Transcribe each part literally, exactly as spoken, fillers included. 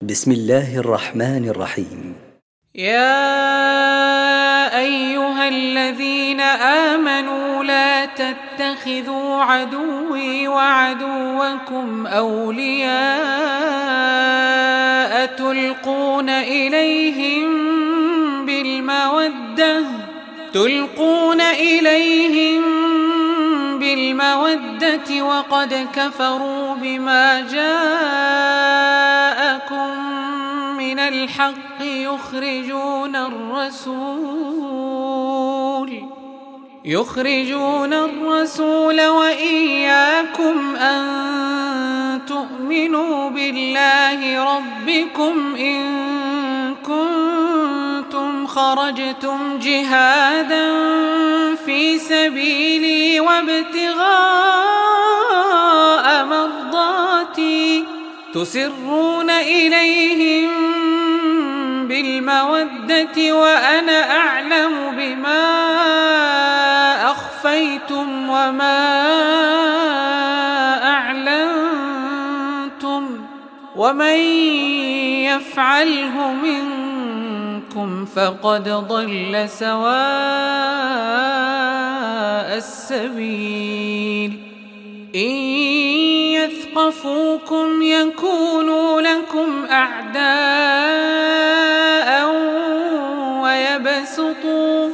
بسم الله الرحمن الرحيم. يا أيها الذين آمنوا لا تتخذوا عدوي وعدوكم أولياء تلقون إليهم بالمودة تلقون إليهم بالمودة وقد كفروا بما جاءكم من الحق يخرجون الرسول يخرجون الرسول وإياكم أن تؤمنوا بالله ربكم إن كنتم خرجتم جهادا في سبيلي وابتغاء مرضاتي تسرون إليهم بالمودة وأنا أعلم بما أخفيتم وما أعلنتم ومن يفعله منكم فقد ضل سواء السبيل إن يثقفوكم يكونوا لكم أعداء ويبسطوا,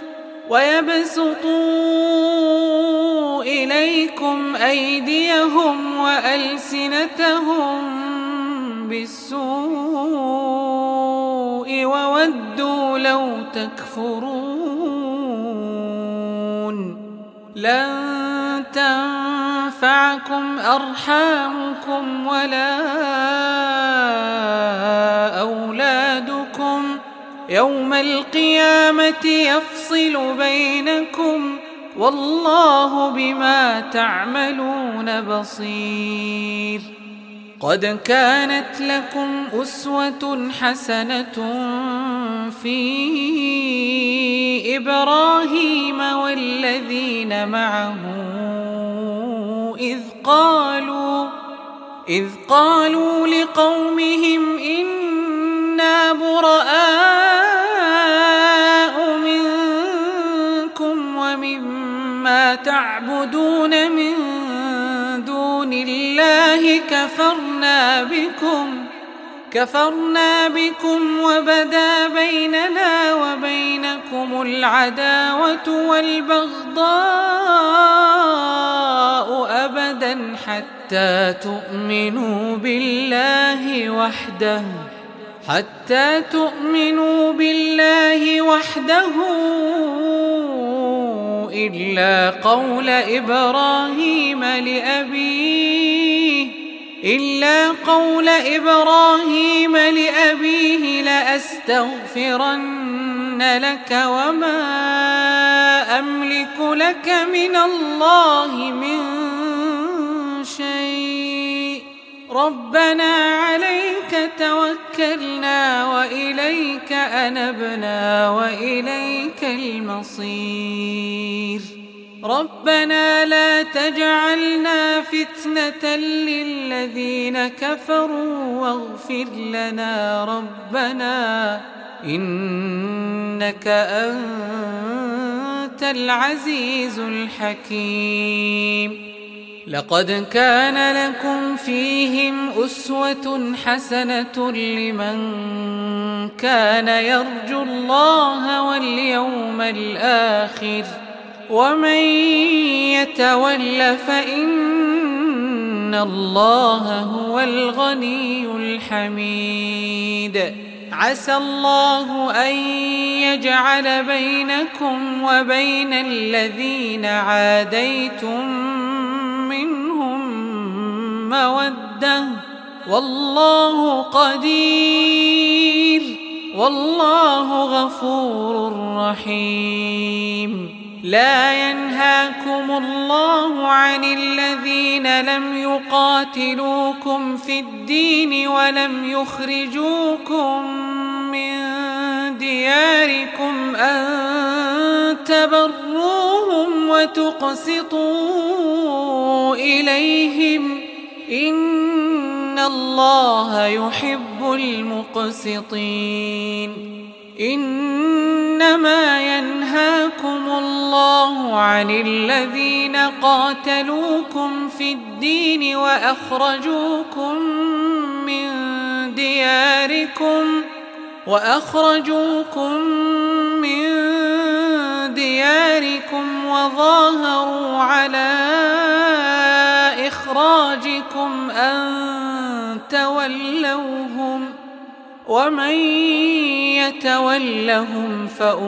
ويبسطوا إليكم أيديهم وألسنتهم بالسوء وودوا لو تكفرون لن تنفعكم أرحامكم ولا أولادكم يوم القيامة يفصل بينكم والله بما تعملون بصير قد كانت لكم أسوة حسنة في إبراهيم والذين معه إذ قالوا إذ قالوا لقومهم إنا براء منكم ومما تعبدون من دون الله كفرنا بكم كفرنا بكم وبدا بيننا وبينكم العداوة والبغضاء أبدا حتى تؤمنوا بالله وحده حتى تؤمنوا بالله وحده إلا قول إبراهيم لأبيه إلا قول إبراهيم لأبيه لأستغفرن لك وما أملك لك من الله من شيء ربنا عليك توكلنا وإليك أنبنا وإليك المصير ربنا لا تجعلنا فتنة للذين كفروا واغفر لنا ربنا إنك أنت العزيز الحكيم لقد كان لكم فيهم أسوة حسنة لمن كان يرجو الله واليوم الآخر ومن يتول فإن الله هو الغني الحميد عسى الله أن يجعل بينكم وبين الذين عاديتم منهم مودة والله قدير والله غفور رحيم لا ينهاكم الله عن الذين لم يقاتلوكم في الدين ولم يخرجوكم من دياركم أن تبروهم وتقسطوا إليهم إن إن الله يحب المقسطين إنما ينهاكم الله عن الذين قاتلوكم في الدين وأخرجوكم من دياركم وأخرجوكم من دياركم وظاهروا على إخراجكم أن تولوهم ومن يتولهم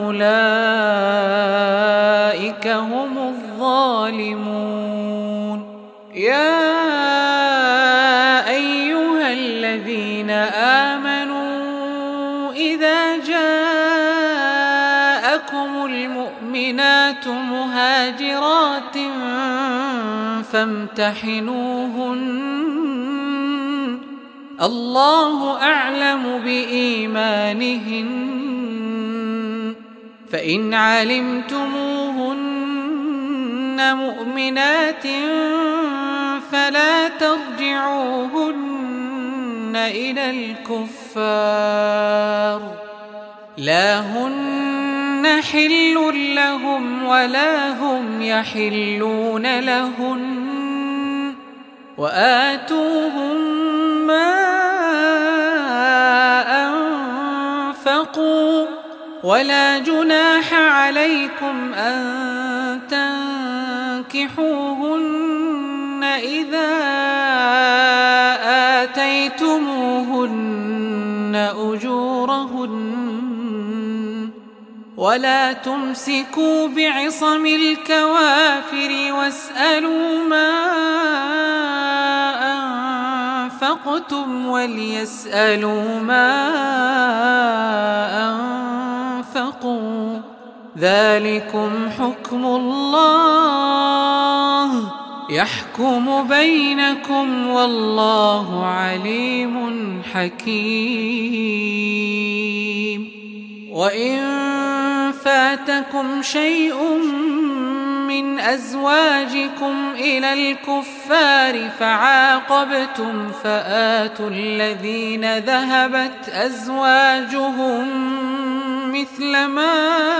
فأولئك هم الظالمون يا أيها الذين آمنوا إذا جاءكم المؤمنات مهاجرات فامتحنوهن الله أعلم بإيمانهن فإن علمتموهن مؤمنات فلا ترجعوهن إلى الكفار لا هن حل لهم ولا هم يحلون لهن وآتوهم ما أنفقوا ولا جناح عليكم أن تنكحوهن إذا آتيتموهن أجورهن ولا تمسكوا بعصم الكوافر واسألوا ما أنفقتم وليسألوا ما أنفقوا ذلكم حكم الله يحكم بينكم والله عليم حكيم وإن فاتكم شيء من أزواجكم إلى الكفار فعاقبتم فآتوا الذين ذهبت أزواجهم مثل ما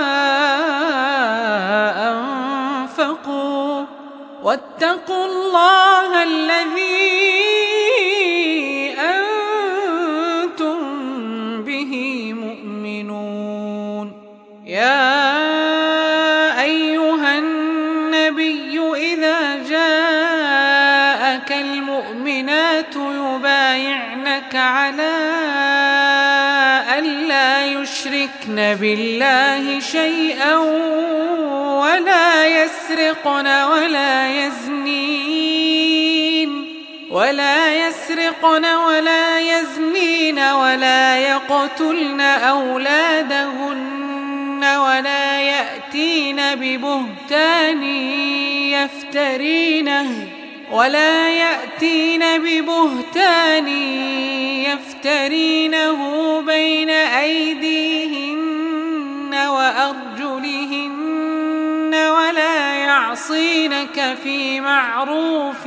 أنفقوا واتقوا الله الذي أنتم به مؤمنون يا أيها النبي إذا جاءك المؤمنات يبايعنك على ألا يشركن بالله شيئا ولا يسرقن ولا يزنين ولا يسرقن ولا يزنين ولا يقتلن أولادهن ولا يأتين ببهتان يفترينه ولا يأتين ببهتان يفترينه بين أيديهن وأرجلهن ولا يعصينك في معروف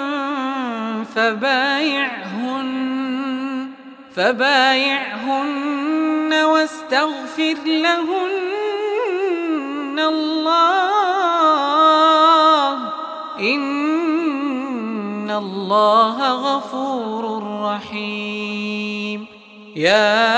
فبايعهن فبايعهن واستغفر لهن الله إن الله غفور رحيم يا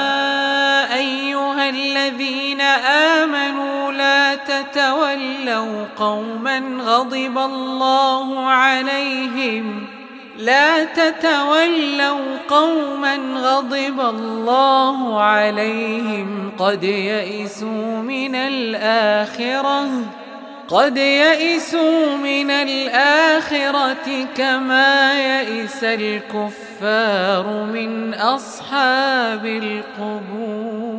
أيها الذين آمنوا لا تتولوا قوما غضب الله عليهم لا تتولوا قوما غضب الله عليهم قد يئسوا من الآخرة قد يئسوا من الآخرة كما يئس الكفار من أصحاب القبور.